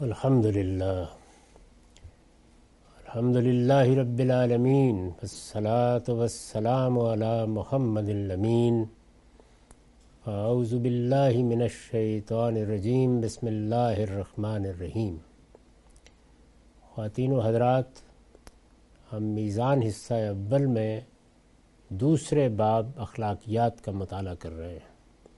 الحمد للہ رب العالمین والصلاة والسلام علی محمد الامین اعوذ باللہ من الشیطان الرجیم بسم اللہ الرحمن الرحیم۔ خواتین و حضرات، ہم میزان حصہ اول میں دوسرے باب اخلاقیات کا مطالعہ کر رہے ہیں۔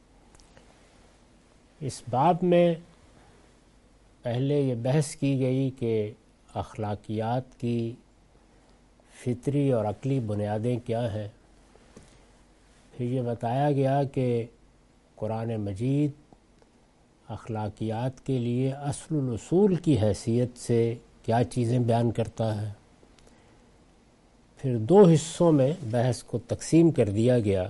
اس باب میں پہلے یہ بحث کی گئی کہ اخلاقیات کی فطری اور عقلی بنیادیں کیا ہیں۔ پھر یہ بتایا گیا کہ قرآن مجید اخلاقیات کے لیے اصل الاصول کی حیثیت سے کیا چیزیں بیان کرتا ہے۔ پھر دو حصوں میں بحث کو تقسیم کر دیا گیا۔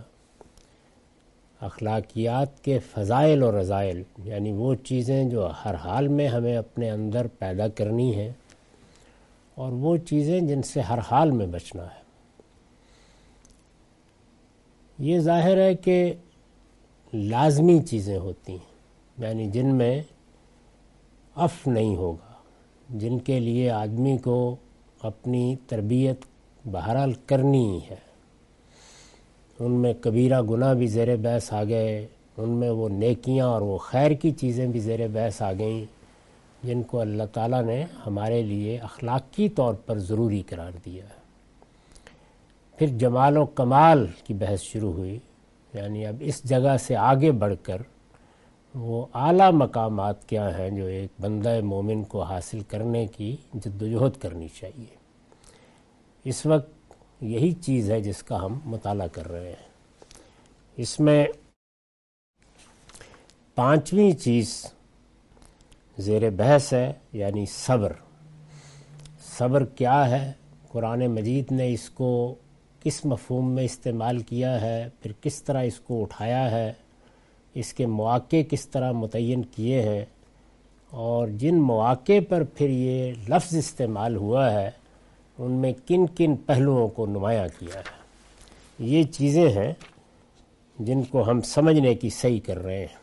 اخلاقیات کے فضائل اور رذائل، یعنی وہ چیزیں جو ہر حال میں ہمیں اپنے اندر پیدا کرنی ہیں، اور وہ چیزیں جن سے ہر حال میں بچنا ہے۔ یہ ظاہر ہے کہ لازمی چیزیں ہوتی ہیں، یعنی جن میں عف نہیں ہوگا، جن کے لیے آدمی کو اپنی تربیت بہرحال کرنی ہی ہے۔ ان میں کبیرہ گناہ بھی زیر بحث آ گئے، ان میں وہ نیکیاں اور وہ خیر کی چیزیں بھی زیر بحث آ گئیں جن کو اللہ تعالیٰ نے ہمارے لیے اخلاقی طور پر ضروری قرار دیا ہے۔ پھر جمال و کمال کی بحث شروع ہوئی، یعنی اب اس جگہ سے آگے بڑھ کر وہ اعلیٰ مقامات کیا ہیں جو ایک بندہ مومن کو حاصل کرنے کی جدوجہد کرنی چاہیے۔ اس وقت یہی چیز ہے جس کا ہم مطالعہ کر رہے ہیں۔ اس میں پانچویں چیز زیر بحث ہے، یعنی صبر۔ صبر کیا ہے؟ قرآن مجید نے اس کو کس مفہوم میں استعمال کیا ہے، پھر کس طرح اس کو اٹھایا ہے، اس کے مواقع کس طرح متعین کیے ہیں، اور جن مواقع پر پھر یہ لفظ استعمال ہوا ہے ان میں کن کن پہلوؤں کو نمایاں کیا ہے۔ یہ چیزیں ہیں جن کو ہم سمجھنے کی صحیح کر رہے ہیں۔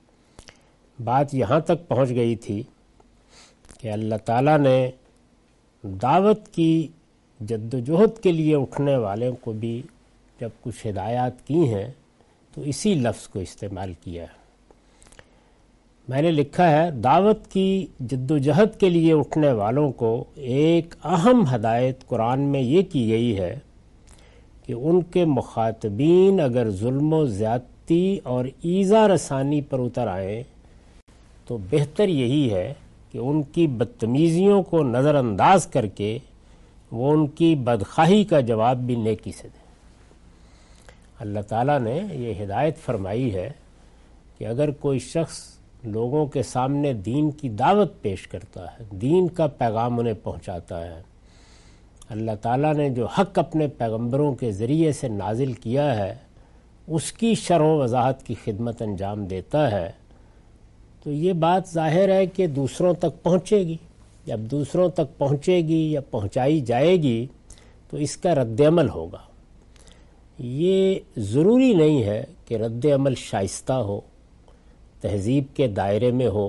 بات یہاں تک پہنچ گئی تھی کہ اللہ تعالیٰ نے دعوت کی جدوجہد کے لیے اٹھنے والوں کو بھی جب کچھ ہدایات کی ہیں تو اسی لفظ کو استعمال کیا ہے۔ میں نے لکھا ہے، دعوت کی جدوجہد کے لیے اٹھنے والوں کو ایک اہم ہدایت قرآن میں یہ کی گئی ہے کہ ان کے مخاطبین اگر ظلم و زیادتی اور ایذا رسانی پر اتر آئیں تو بہتر یہی ہے کہ ان کی بدتمیزیوں کو نظر انداز کر کے وہ ان کی بدخواہی کا جواب بھی نیکی سے دیں۔ اللہ تعالیٰ نے یہ ہدایت فرمائی ہے کہ اگر کوئی شخص لوگوں کے سامنے دین کی دعوت پیش کرتا ہے، دین کا پیغام انہیں پہنچاتا ہے، اللہ تعالیٰ نے جو حق اپنے پیغمبروں کے ذریعے سے نازل کیا ہے اس کی شرح و وضاحت کی خدمت انجام دیتا ہے، تو یہ بات ظاہر ہے کہ دوسروں تک پہنچے گی۔ جب دوسروں تک پہنچے گی یا پہنچائی جائے گی تو اس کا رد عمل ہوگا۔ یہ ضروری نہیں ہے کہ رد عمل شائستہ ہو، تہذیب کے دائرے میں ہو،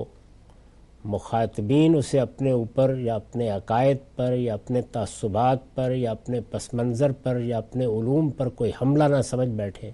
مخاطبین اسے اپنے اوپر یا اپنے عقائد پر یا اپنے تعصبات پر یا اپنے پس منظر پر یا اپنے علوم پر کوئی حملہ نہ سمجھ بیٹھے۔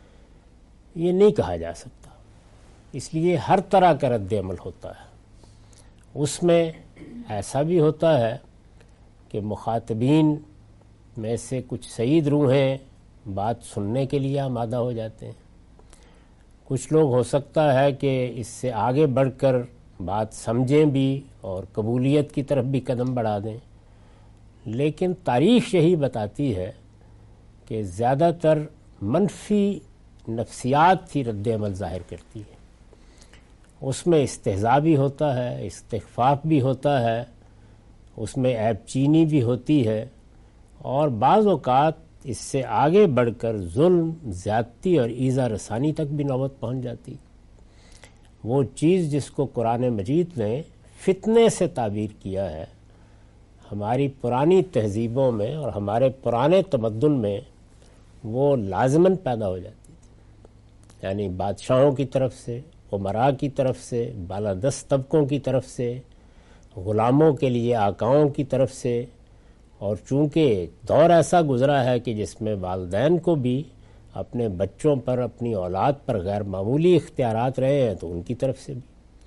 یہ نہیں کہا جا سکتا۔ اس لیے ہر طرح کا رد عمل ہوتا ہے۔ اس میں ایسا بھی ہوتا ہے کہ مخاطبین میں سے کچھ سعید روحیں بات سننے کے لیے آمادہ ہو جاتے ہیں، کچھ لوگ ہو سکتا ہے کہ اس سے آگے بڑھ کر بات سمجھیں بھی اور قبولیت کی طرف بھی قدم بڑھا دیں، لیکن تاریخ یہی بتاتی ہے کہ زیادہ تر منفی نفسیات ہی رد عمل ظاہر کرتی ہے۔ اس میں استہزاء بھی ہوتا ہے، استخفاف بھی ہوتا ہے، اس میں عیب چینی بھی ہوتی ہے، اور بعض اوقات اس سے آگے بڑھ کر ظلم، زیادتی اور ایذا رسانی تک بھی نوبت پہنچ جاتی۔ وہ چیز جس کو قرآن مجید نے فتنے سے تعبیر کیا ہے، ہماری پرانی تہذیبوں میں اور ہمارے پرانے تمدن میں وہ لازماً پیدا ہو جاتی تھی، یعنی بادشاہوں کی طرف سے، امراء کی طرف سے، بالادست طبقوں کی طرف سے، غلاموں کے لیے آقاؤں کی طرف سے، اور چونکہ دور ایسا گزرا ہے کہ جس میں والدین کو بھی اپنے بچوں پر، اپنی اولاد پر غیر معمولی اختیارات رہے ہیں، تو ان کی طرف سے بھی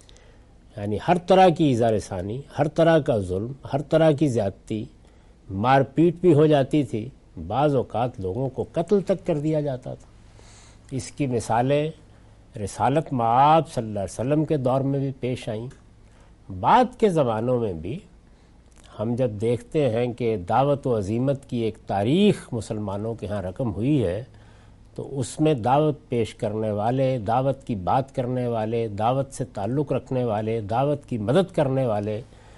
یعنی ہر طرح کی ایذا رسانی، ہر طرح کا ظلم، ہر طرح کی زیادتی، مار پیٹ بھی ہو جاتی تھی، بعض اوقات لوگوں کو قتل تک کر دیا جاتا تھا۔ اس کی مثالیں رسالت مآب صلی اللہ علیہ وسلم کے دور میں بھی پیش آئیں۔ بعد کے زمانوں میں بھی ہم جب دیکھتے ہیں کہ دعوت و عزیمت کی ایک تاریخ مسلمانوں کے ہاں رقم ہوئی ہے، تو اس میں دعوت پیش کرنے والے، دعوت کی بات کرنے والے، دعوت سے تعلق رکھنے والے، دعوت کی مدد کرنے والے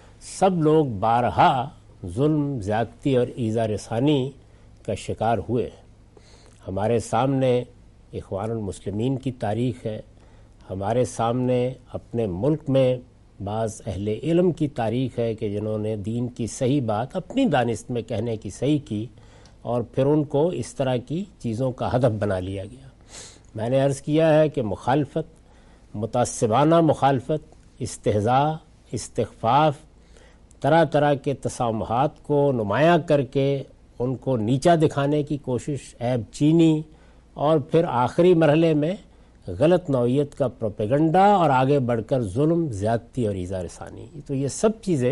سب لوگ بارہا ظلم، زیادتی اور ایذا رسانی کا شکار ہوئے۔ ہمارے سامنے اخوان المسلمین کی تاریخ ہے، ہمارے سامنے اپنے ملک میں بعض اہل علم کی تاریخ ہے کہ جنہوں نے دین کی صحیح بات اپنی دانست میں کہنے کی صحیح کی، اور پھر ان کو اس طرح کی چیزوں کا ہدف بنا لیا گیا۔ میں نے عرض کیا ہے کہ مخالفت، متعصبانہ مخالفت، استہزاء، استخفاف، طرح طرح کے تسامحات کو نمایاں کر کے ان کو نیچا دکھانے کی کوشش، عیب چینی، اور پھر آخری مرحلے میں غلط نوعیت کا پروپیگنڈا، اور آگے بڑھ کر ظلم، زیادتی اور ایذا رسانی۔ تو یہ سب چیزیں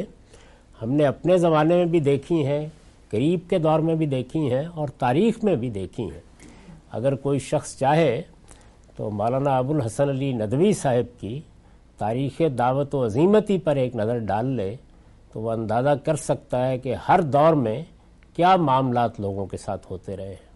ہم نے اپنے زمانے میں بھی دیکھی ہیں، قریب کے دور میں بھی دیکھی ہیں، اور تاریخ میں بھی دیکھی ہیں۔ اگر کوئی شخص چاہے تو مولانا ابو الحسن علی ندوی صاحب کی تاریخ دعوت و عزیمتی پر ایک نظر ڈال لے تو وہ اندازہ کر سکتا ہے کہ ہر دور میں کیا معاملات لوگوں کے ساتھ ہوتے رہے ہیں۔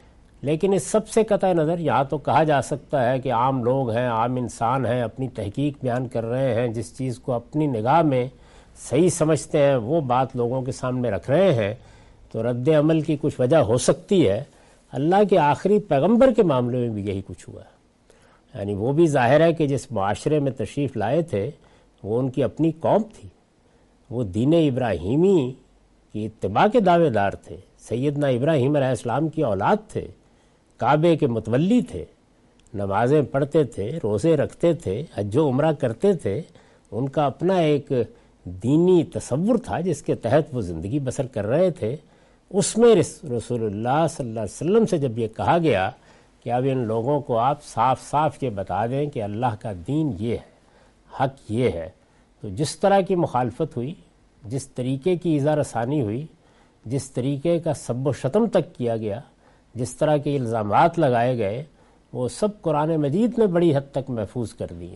لیکن اس سب سے قطع نظر یہاں تو کہا جا سکتا ہے کہ عام لوگ ہیں، عام انسان ہیں، اپنی تحقیق بیان کر رہے ہیں، جس چیز کو اپنی نگاہ میں صحیح سمجھتے ہیں وہ بات لوگوں کے سامنے رکھ رہے ہیں، تو رد عمل کی کچھ وجہ ہو سکتی ہے۔ اللہ کے آخری پیغمبر کے معاملے میں بھی یہی کچھ ہوا ہے، یعنی وہ بھی ظاہر ہے کہ جس معاشرے میں تشریف لائے تھے وہ ان کی اپنی قوم تھی، وہ دین ابراہیمی کی اتباع کے دعوے دار تھے، سیدنا ابراہیم علیہ السلام کی اولاد تھے، کعبے کے متولی تھے، نمازیں پڑھتے تھے، روزے رکھتے تھے، حج و عمرہ کرتے تھے۔ ان کا اپنا ایک دینی تصور تھا جس کے تحت وہ زندگی بسر کر رہے تھے۔ اس میں رسول اللہ صلی اللہ علیہ وسلم سے جب یہ کہا گیا کہ اب ان لوگوں کو آپ صاف صاف یہ بتا دیں کہ اللہ کا دین یہ ہے، حق یہ ہے، تو جس طرح کی مخالفت ہوئی، جس طریقے کی ایذا رسانی ہوئی، جس طریقے کا سب و شتم تک کیا گیا، جس طرح کے الزامات لگائے گئے، وہ سب قرآن مجید نے بڑی حد تک محفوظ کر دیے۔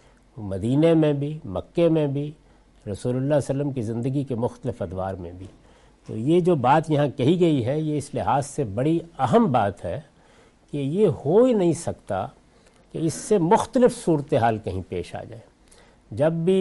مدینے میں بھی، مکے میں بھی، رسول اللہ صلی اللہ علیہ وسلم کی زندگی کے مختلف ادوار میں بھی۔ تو یہ جو بات یہاں کہی گئی ہے یہ اس لحاظ سے بڑی اہم بات ہے کہ یہ ہو ہی نہیں سکتا کہ اس سے مختلف صورتحال کہیں پیش آ جائے۔ جب بھی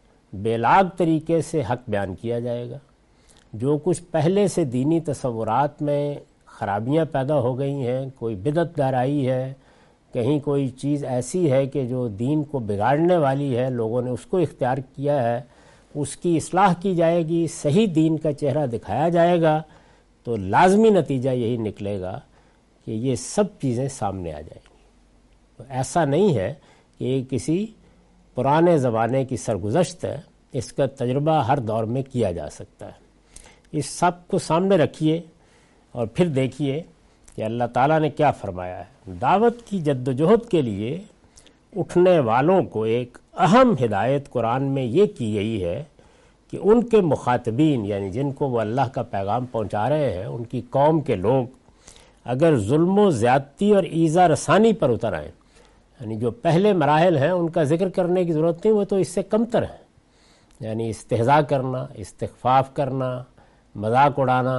بے لاگ طریقے سے حق بیان کیا جائے گا، جو کچھ پہلے سے دینی تصورات میں خرابیاں پیدا ہو گئی ہیں، کوئی بدعت گہرائی ہے، کہیں کوئی چیز ایسی ہے کہ جو دین کو بگاڑنے والی ہے، لوگوں نے اس کو اختیار کیا ہے، اس کی اصلاح کی جائے گی، صحیح دین کا چہرہ دکھایا جائے گا، تو لازمی نتیجہ یہی نکلے گا کہ یہ سب چیزیں سامنے آ جائیں گی۔ تو ایسا نہیں ہے کہ یہ کسی پرانے زمانے کی سرگزشت ہے، اس کا تجربہ ہر دور میں کیا جا سکتا ہے۔ اس سب کو سامنے رکھیے اور پھر دیکھیے کہ اللہ تعالیٰ نے کیا فرمایا ہے۔ دعوت کی جد و جہد کے لیے اٹھنے والوں کو ایک اہم ہدایت قرآن میں یہ کی گئی ہے کہ ان کے مخاطبین، یعنی جن کو وہ اللہ کا پیغام پہنچا رہے ہیں، ان کی قوم کے لوگ اگر ظلم و زیادتی اور ایذا رسانی پر اتر آئیں، یعنی جو پہلے مراحل ہیں ان کا ذکر کرنے کی ضرورت نہیں، وہ تو اس سے کمتر ہیں، یعنی استہزاء کرنا، استخفاف کرنا، مذاق اڑانا،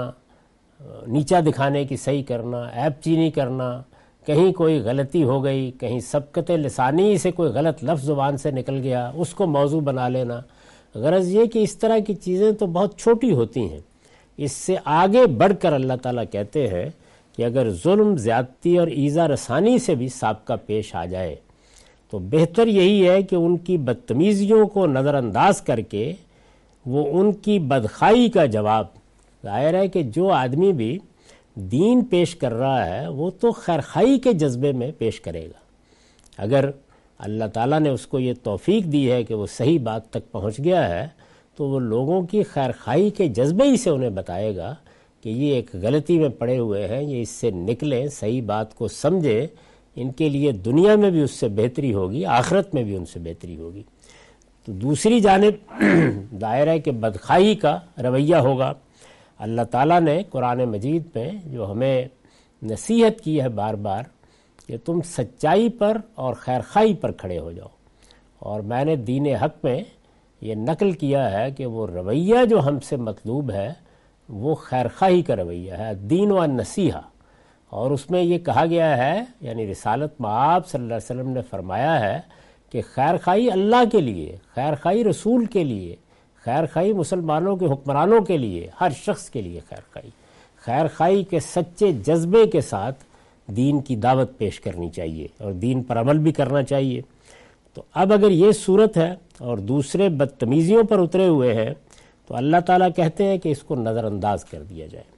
نیچا دکھانے کی صحیح کرنا، عیب چینی کرنا، کہیں کوئی غلطی ہو گئی، کہیں سبقت لسانی سے کوئی غلط لفظ زبان سے نکل گیا، اس کو موضوع بنا لینا۔ غرض یہ کہ اس طرح کی چیزیں تو بہت چھوٹی ہوتی ہیں، اس سے آگے بڑھ کر اللہ تعالیٰ کہتے ہیں کہ اگر ظلم، زیادتی اور ایذا رسانی سے بھی سابقہ پیش آ جائے تو بہتر یہی ہے کہ ان کی بدتمیزیوں کو نظر انداز کر کے وہ ان کی بدخائی کا جواب، ظاہر ہے کہ جو آدمی بھی دین پیش کر رہا ہے وہ تو خیرخواہی کے جذبے میں پیش کرے گا۔ اگر اللہ تعالیٰ نے اس کو یہ توفیق دی ہے کہ وہ صحیح بات تک پہنچ گیا ہے تو وہ لوگوں کی خیر خواہی کے جذبے ہی سے انہیں بتائے گا کہ یہ ایک غلطی میں پڑے ہوئے ہیں، یہ اس سے نکلیں، صحیح بات کو سمجھیں، ان کے لیے دنیا میں بھی اس سے بہتری ہوگی، آخرت میں بھی ان سے بہتری ہوگی۔ تو دوسری جانب دائرہ کے بدخواہی کا رویہ ہوگا۔ اللہ تعالیٰ نے قرآن مجید میں جو ہمیں نصیحت کی ہے بار بار کہ تم سچائی پر اور خیر خواہی پر کھڑے ہو جاؤ، اور میں نے دین حق میں یہ نقل کیا ہے کہ وہ رویہ جو ہم سے مطلوب ہے وہ خیر خواہی کا رویہ ہے، دین و نصیحہ۔ اور اس میں یہ کہا گیا ہے، یعنی رسالت مآب صلی اللہ علیہ وسلم نے فرمایا ہے کہ خیر خواہی اللہ کے لیے، خیر خواہی رسول کے لیے، خیر خواہی مسلمانوں کے حکمرانوں کے لیے، ہر شخص کے لیے خیر خواہی کے سچے جذبے کے ساتھ دین کی دعوت پیش کرنی چاہیے اور دین پر عمل بھی کرنا چاہیے۔ تو اب اگر یہ صورت ہے اور دوسرے بدتمیزیوں پر اترے ہوئے ہیں تو اللہ تعالیٰ کہتے ہیں کہ اس کو نظر انداز کر دیا جائے۔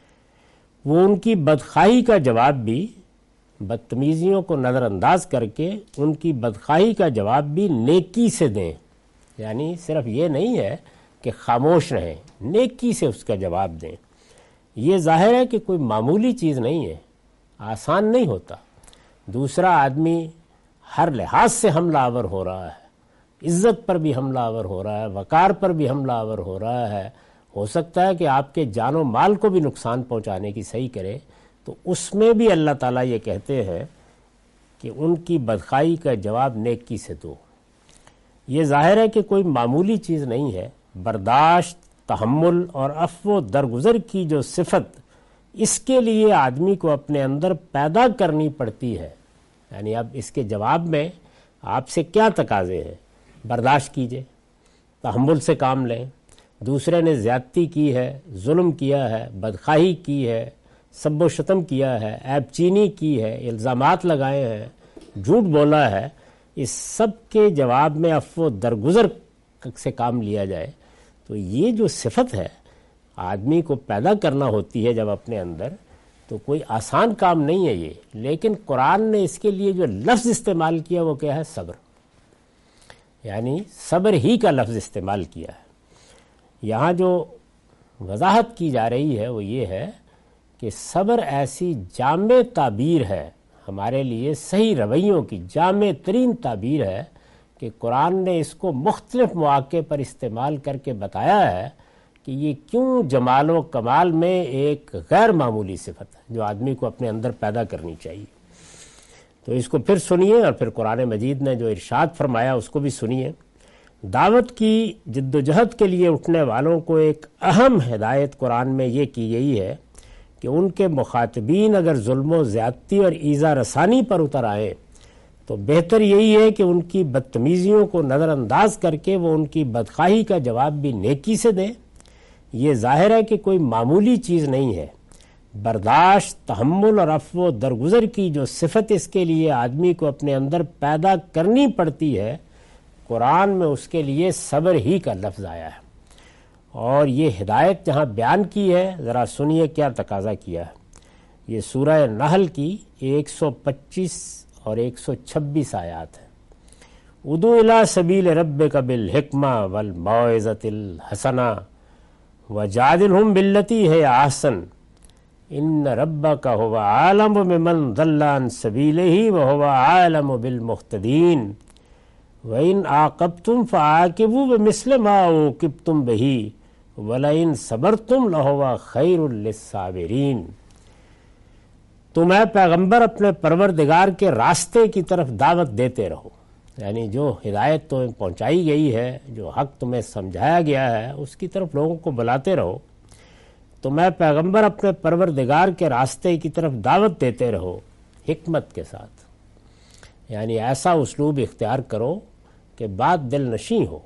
وہ ان کی بدخواہی کا جواب بھی، بدتمیزیوں کو نظر انداز کر کے ان کی بدخواہی کا جواب بھی نیکی سے دیں، یعنی صرف یہ نہیں ہے کہ خاموش رہیں، نیکی سے اس کا جواب دیں۔ یہ ظاہر ہے کہ کوئی معمولی چیز نہیں ہے، آسان نہیں ہوتا۔ دوسرا آدمی ہر لحاظ سے حملہ آور ہو رہا ہے، عزت پر بھی حملہ آور ہو رہا ہے، وقار پر بھی حملہ آور ہو رہا ہے، ہو سکتا ہے کہ آپ کے جان و مال کو بھی نقصان پہنچانے کی صحیح کرے، تو اس میں بھی اللہ تعالیٰ یہ کہتے ہیں کہ ان کی بدخواہی کا جواب نیکی سے دو۔ یہ ظاہر ہے کہ کوئی معمولی چیز نہیں ہے۔ برداشت، تحمل اور عفو و درگزر کی جو صفت اس کے لیے آدمی کو اپنے اندر پیدا کرنی پڑتی ہے، یعنی اب اس کے جواب میں آپ سے کیا تقاضے ہیں؟ برداشت کیجئے، تحمل سے کام لیں، دوسرے نے زیادتی کی ہے، ظلم کیا ہے، بدخواہی کی ہے، سب و شتم کیا ہے، عیب چینی کی ہے، الزامات لگائے ہیں، جھوٹ بولا ہے، اس سب کے جواب میں عفو و درگزر سے کام لیا جائے تو یہ جو صفت ہے آدمی کو پیدا کرنا ہوتی ہے جب اپنے اندر، تو کوئی آسان کام نہیں ہے یہ۔ لیکن قرآن نے اس کے لیے جو لفظ استعمال کیا وہ کیا ہے؟ صبر، یعنی صبر ہی کا لفظ استعمال کیا ہے۔ یہاں جو وضاحت کی جا رہی ہے وہ یہ ہے کہ صبر ایسی جامع تعبیر ہے، ہمارے لیے صحیح رویوں کی جامع ترین تعبیر ہے کہ قرآن نے اس کو مختلف مواقع پر استعمال کر کے بتایا ہے کہ یہ کیوں جمال و کمال میں ایک غیر معمولی صفت ہے جو آدمی کو اپنے اندر پیدا کرنی چاہیے۔ تو اس کو پھر سنیے اور پھر قرآن مجید نے جو ارشاد فرمایا اس کو بھی سنیے۔ دعوت کی جد و جہد کے لیے اٹھنے والوں کو ایک اہم ہدایت قرآن میں یہ کی گئی ہے کہ ان کے مخاطبین اگر ظلم و زیادتی اور ایذا رسانی پر اتر آئیں تو بہتر یہی ہے کہ ان کی بدتمیزیوں کو نظر انداز کر کے وہ ان کی بدخواہی کا جواب بھی نیکی سے دیں۔ یہ ظاہر ہے کہ کوئی معمولی چیز نہیں ہے۔ برداشت، تحمل اور عفو و درگزر کی جو صفت اس کے لیے آدمی کو اپنے اندر پیدا کرنی پڑتی ہے، قرآن میں اس کے لیے صبر ہی کا لفظ آیا ہے۔ اور یہ ہدایت جہاں بیان کی ہے ذرا سنیے کیا تقاضا کیا ہے۔ یہ سورہ نحل کی 125 اور 126 آیات ہیں۔ ادعو الی سبیل ربک بالحکمہ والموعظۃ الحسنہ وجادلہم باللتی ہی احسن ان ربک هو اعلم بمن ضل عن سبیلہ وهو اعلم بالمہتدین وَإِنْ عَاقَبْتُمْ فَعَاقِبُوا بِمِثْلِ مَا عُوقِبْتُمْ بِهِ وَلَئِنْ صَبَرْتُمْ لَهُوَ خَيْرٌ لِلصَّابِرِينَ۔ تم اے پیغمبر اپنے پروردگار کے راستے کی طرف دعوت دیتے رہو، یعنی جو ہدایت تمہیں پہنچائی گئی ہے، جو حق تمہیں سمجھایا گیا ہے اس کی طرف لوگوں کو بلاتے رہو۔ تم اے پیغمبر اپنے پروردگار کے راستے کی طرف دعوت دیتے رہو حکمت کے ساتھ، یعنی ایسا اسلوب اختیار کرو کہ بات دل نشیں ہو،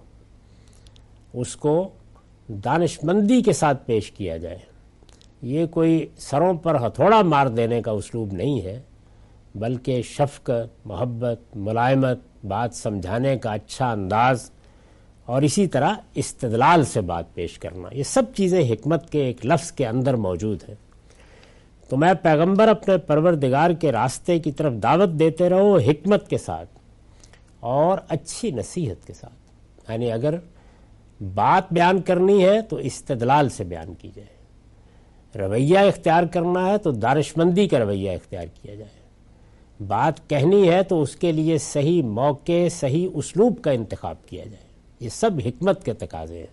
اس کو دانش مندی کے ساتھ پیش کیا جائے۔ یہ کوئی سروں پر ہتھوڑا مار دینے کا اسلوب نہیں ہے، بلکہ شفقت، محبت، ملائمت، بات سمجھانے کا اچھا انداز اور اسی طرح استدلال سے بات پیش کرنا، یہ سب چیزیں حکمت کے ایک لفظ کے اندر موجود ہیں۔ تو میں پیغمبر اپنے پروردگار کے راستے کی طرف دعوت دیتے رہو حکمت کے ساتھ اور اچھی نصیحت کے ساتھ، یعنی اگر بات بیان کرنی ہے تو استدلال سے بیان کی جائے، رویہ اختیار کرنا ہے تو دانشمندی کا رویہ اختیار کیا جائے، بات کہنی ہے تو اس کے لیے صحیح موقع، صحیح اسلوب کا انتخاب کیا جائے۔ یہ سب حکمت کے تقاضے ہیں۔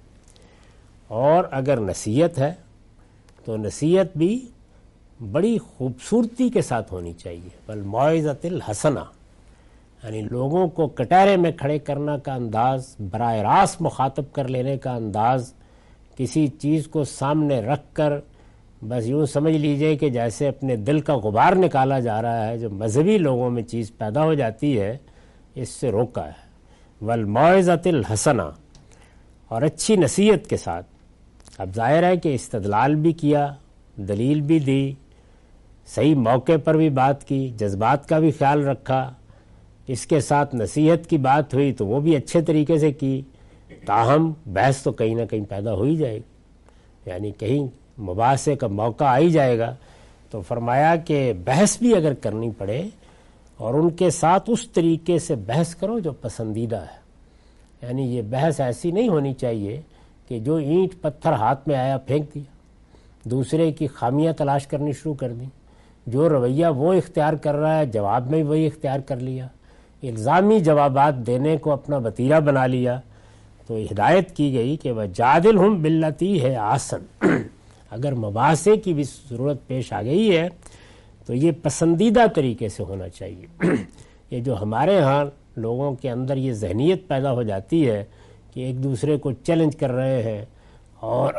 اور اگر نصیحت ہے تو نصیحت بھی بڑی خوبصورتی کے ساتھ ہونی چاہیے، والموعظۃ الحسنہ، یعنی لوگوں کو کٹہرے میں کھڑے کرنا کا انداز، براہ راست مخاطب کر لینے کا انداز، کسی چیز کو سامنے رکھ کر بس یوں سمجھ لیجئے کہ جیسے اپنے دل کا غبار نکالا جا رہا ہے، جو مذہبی لوگوں میں چیز پیدا ہو جاتی ہے، اس سے روکا ہے۔ والموعظۃ الحسنہ، اور اچھی نصیحت کے ساتھ۔ اب ظاہر ہے کہ استدلال بھی کیا، دلیل بھی دی، صحیح موقع پر بھی بات کی، جذبات کا بھی خیال رکھا، اس کے ساتھ نصیحت کی بات ہوئی تو وہ بھی اچھے طریقے سے کی، تاہم بحث تو کہیں نہ کہیں پیدا ہو ہی جائے گی، یعنی کہیں مباحثے کا موقع آ ہی جائے گا۔ تو فرمایا کہ بحث بھی اگر کرنی پڑے اور ان کے ساتھ اس طریقے سے بحث کرو جو پسندیدہ ہے، یعنی یہ بحث ایسی نہیں ہونی چاہیے کہ جو اینٹ پتھر ہاتھ میں آیا پھینک دیا، دوسرے کی خامیاں تلاش کرنی شروع کر دیں، جو رویہ وہ اختیار کر رہا ہے جواب میں وہی اختیار کر لیا، الزامی جوابات دینے کو اپنا وتیرہ بنا لیا۔ تو ہدایت کی گئی کہ وَجَادِلْهُمْ بِالَّتِي هِيَ أَحْسَنُ، اگر مباحثے کی بھی ضرورت پیش آ گئی ہے تو یہ پسندیدہ طریقے سے ہونا چاہیے۔ یہ جو ہمارے ہاں لوگوں کے اندر یہ ذہنیت پیدا ہو جاتی ہے کہ ایک دوسرے کو چیلنج کر رہے ہیں اور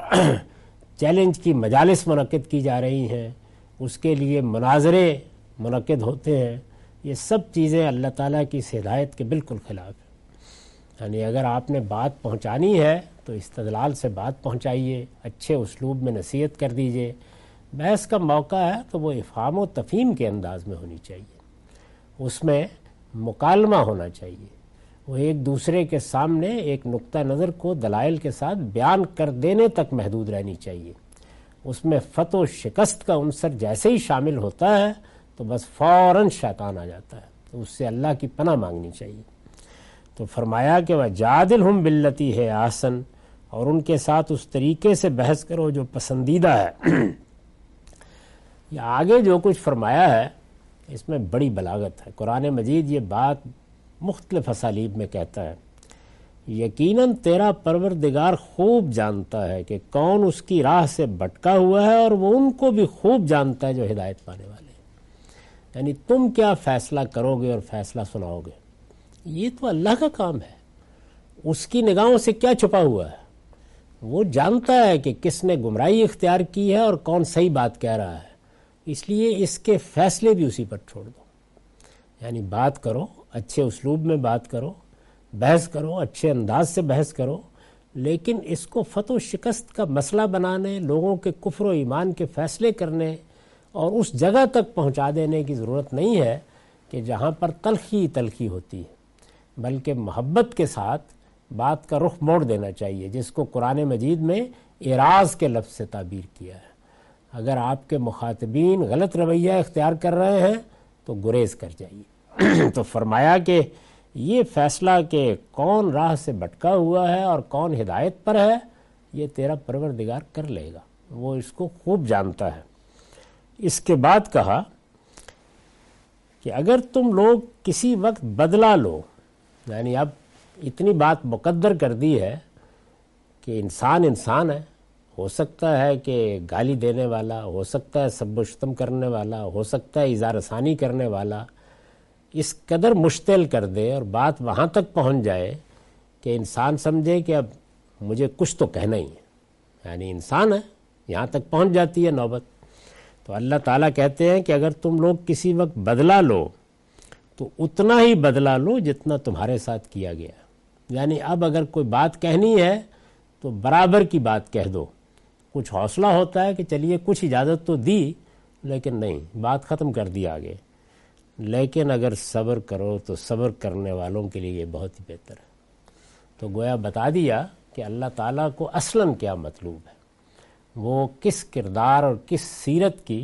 چیلنج کی مجالس منعقد کی جا رہی ہیں، اس کے لیے مناظرے منعقد ہوتے ہیں، یہ سب چیزیں اللہ تعالیٰ کی اس ہدایت کے بالکل خلاف ہیں۔ یعنی اگر آپ نے بات پہنچانی ہے تو استدلال سے بات پہنچائیے، اچھے اسلوب میں نصیحت کر دیجئے، بحث کا موقع ہے تو وہ افہام و تفہیم کے انداز میں ہونی چاہیے، اس میں مکالمہ ہونا چاہیے، وہ ایک دوسرے کے سامنے ایک نقطہ نظر کو دلائل کے ساتھ بیان کر دینے تک محدود رہنی چاہیے۔ اس میں فتح و شکست کا عنصر جیسے ہی شامل ہوتا ہے تو بس فوراً شیطان آ جاتا ہے، تو اس سے اللہ کی پناہ مانگنی چاہیے۔ تو فرمایا کہ وَجَادِلْهُمْ بِالَّتِي هِيَ أَحْسَنُ، اور ان کے ساتھ اس طریقے سے بحث کرو جو پسندیدہ ہے۔ یہ آگے جو کچھ فرمایا ہے اس میں بڑی بلاغت ہے۔ قرآن مجید یہ بات مختلف اسالیب میں کہتا ہے، یقیناً تیرا پروردگار خوب جانتا ہے کہ کون اس کی راہ سے بھٹکا ہوا ہے، اور وہ ان کو بھی خوب جانتا ہے جو ہدایت پانے والے ہیں۔ یعنی تم کیا فیصلہ کرو گے اور فیصلہ سناؤ گے، یہ تو اللہ کا کام ہے، اس کی نگاہوں سے کیا چھپا ہوا ہے، وہ جانتا ہے کہ کس نے گمراہی اختیار کی ہے اور کون صحیح بات کہہ رہا ہے، اس لیے اس کے فیصلے بھی اسی پر چھوڑ دو۔ یعنی بات کرو، اچھے اسلوب میں بات کرو، بحث کرو، اچھے انداز سے بحث کرو، لیکن اس کو فتح و شکست کا مسئلہ بنانے، لوگوں کے کفر و ایمان کے فیصلے کرنے اور اس جگہ تک پہنچا دینے کی ضرورت نہیں ہے کہ جہاں پر تلخی تلخی ہوتی ہے، بلکہ محبت کے ساتھ بات کا رخ موڑ دینا چاہیے، جس کو قرآن مجید میں اعراض کے لفظ سے تعبیر کیا ہے۔ اگر آپ کے مخاطبین غلط رویہ اختیار کر رہے ہیں تو گریز کر جائیے۔ تو فرمایا کہ یہ فیصلہ کہ کون راہ سے بھٹکا ہوا ہے اور کون ہدایت پر ہے، یہ تیرا پروردگار کر لے گا، وہ اس کو خوب جانتا ہے۔ اس کے بعد کہا کہ اگر تم لوگ کسی وقت بدلہ لو، یعنی اب اتنی بات مقدر کر دی ہے کہ انسان انسان ہے، ہو سکتا ہے کہ گالی دینے والا، ہو سکتا ہے سب و شتم کرنے والا، ہو سکتا ہے ایذا رسانی کرنے والا اس قدر مشتعل کر دے اور بات وہاں تک پہنچ جائے کہ انسان سمجھے کہ اب مجھے کچھ تو کہنا ہی ہے، یعنی انسان ہے، یہاں تک پہنچ جاتی ہے نوبت۔ تو اللہ تعالیٰ کہتے ہیں کہ اگر تم لوگ کسی وقت بدلہ لو تو اتنا ہی بدلہ لو جتنا تمہارے ساتھ کیا گیا، یعنی اب اگر کوئی بات کہنی ہے تو برابر کی بات کہہ دو۔ کچھ حوصلہ ہوتا ہے کہ چلیے کچھ اجازت تو دی، لیکن نہیں، بات ختم کر دی آگے۔ لیکن اگر صبر کرو تو صبر کرنے والوں کے لیے یہ بہت ہی بہتر ہے۔ تو گویا بتا دیا کہ اللہ تعالیٰ کو اصلاً کیا مطلوب ہے، وہ کس کردار اور کس سیرت کی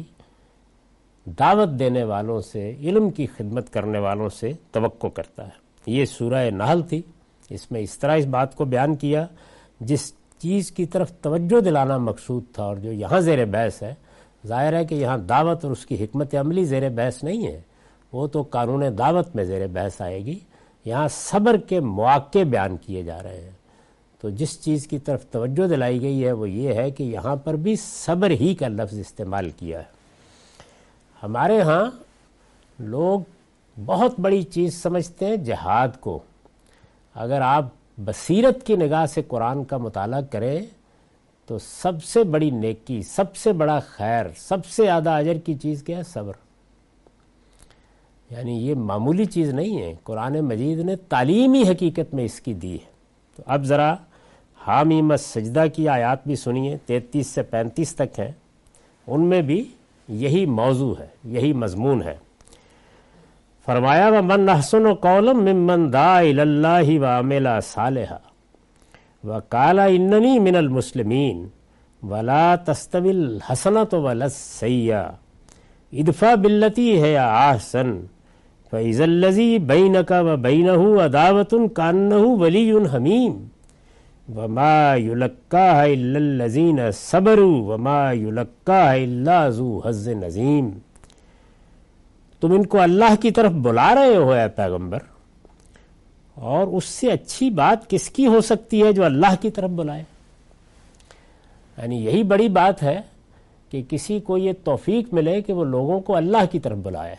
دعوت دینے والوں سے، علم کی خدمت کرنے والوں سے توقع کرتا ہے۔ یہ سورہ نحل تھی، اس میں اس طرح اس بات کو بیان کیا جس چیز کی طرف توجہ دلانا مقصود تھا اور جو یہاں زیر بحث ہے، ظاہر ہے کہ یہاں دعوت اور اس کی حکمت عملی زیر بحث نہیں ہے، وہ تو قانون دعوت میں زیر بحث آئے گی۔ یہاں صبر کے مواقع بیان کیے جا رہے ہیں، تو جس چیز کی طرف توجہ دلائی گئی ہے وہ یہ ہے کہ یہاں پر بھی صبر ہی کا لفظ استعمال کیا ہے۔ ہمارے ہاں لوگ بہت بڑی چیز سمجھتے ہیں جہاد کو۔ اگر آپ بصیرت کی نگاہ سے قرآن کا مطالعہ کریں تو سب سے بڑی نیکی، سب سے بڑا خیر، سب سے زیادہ اجر کی چیز کیا ہے؟ صبر۔ یعنی یہ معمولی چیز نہیں ہے، قرآن مجید نے تعلیمی حقیقت میں اس کی دی ہے۔ تو اب ذرا حامیم السجدہ کی آیات بھی سنیے، 33 سے 35 تک ہیں، ان میں بھی یہی موضوع ہے، یہی مضمون ہے۔ فرمایا وَمَنْ أَحْسَنُ قَوْلًا مِّمَّنْ دَعَا إِلَى اللَّهِ وَعَمِلَ صَالِحًا وَقَالَ إِنَّنِي مِنَ الْمُسْلِمِينَ وَلَا تَسْتَوِي الْحَسَنَةُ وَلَا السَّيِّئَةُ ادْفَعْ بِالَّتِي هِيَ أَحْسَنُ فَإِذَا الَّذِي بَيْنَكَ وَبَيْنَهُ عَدَاوَةٌ كَأَنَّهُ وَلِيٌّ حَمِيمٌ وَمَا يُلَقَّاهَا إِلَّا الَّذِينَ صَبَرُوا وَمَا يُلَقَّاهَا إِلَّا ذُو حَظٍّ عَظِيمٍ۔ تم ان کو اللہ کی طرف بلا رہے ہو اے پیغمبر، اور اس سے اچھی بات کس کی ہو سکتی ہے جو اللہ کی طرف بلائے؟ یعنی یہی بڑی بات ہے کہ کسی کو یہ توفیق ملے کہ وہ لوگوں کو اللہ کی طرف بلائے۔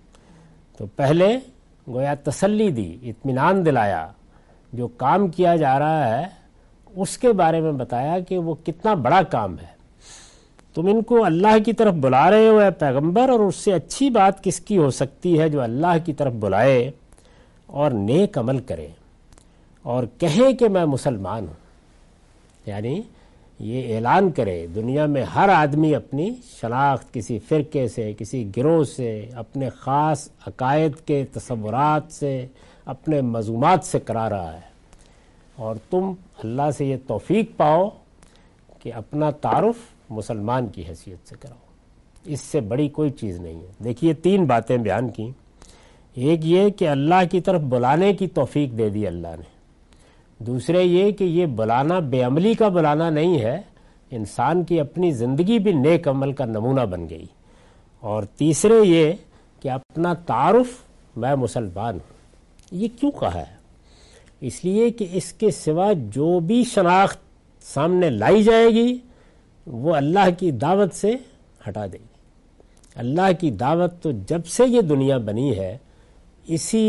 تو پہلے گویا تسلی دی، اطمینان دلایا، جو کام کیا جا رہا ہے اس کے بارے میں بتایا کہ وہ کتنا بڑا کام ہے۔ تم ان کو اللہ کی طرف بلا رہے ہو اے پیغمبر، اور اس سے اچھی بات کس کی ہو سکتی ہے جو اللہ کی طرف بلائے اور نیک عمل کرے اور کہے کہ میں مسلمان ہوں۔ یعنی یہ اعلان کرے، دنیا میں ہر آدمی اپنی شناخت کسی فرقے سے، کسی گروہ سے، اپنے خاص عقائد کے تصورات سے، اپنے مضمومات سے کرا رہا ہے، اور تم اللہ سے یہ توفیق پاؤ کہ اپنا تعارف مسلمان کی حیثیت سے کراؤ۔ اس سے بڑی کوئی چیز نہیں ہے۔ دیکھیے 3 باتیں بیان کی۔ ایک یہ کہ اللہ کی طرف بلانے کی توفیق دے دی اللہ نے، دوسرے یہ کہ یہ بلانا بے عملی کا بلانا نہیں ہے، انسان کی اپنی زندگی بھی نیک عمل کا نمونہ بن گئی، اور تیسرے یہ کہ اپنا تعارف میں مسلمان ہوں۔ یہ کیوں کہا ہے؟ اس لیے کہ اس کے سوا جو بھی شناخت سامنے لائی جائے گی وہ اللہ کی دعوت سے ہٹا دے گی۔ اللہ کی دعوت تو جب سے یہ دنیا بنی ہے اسی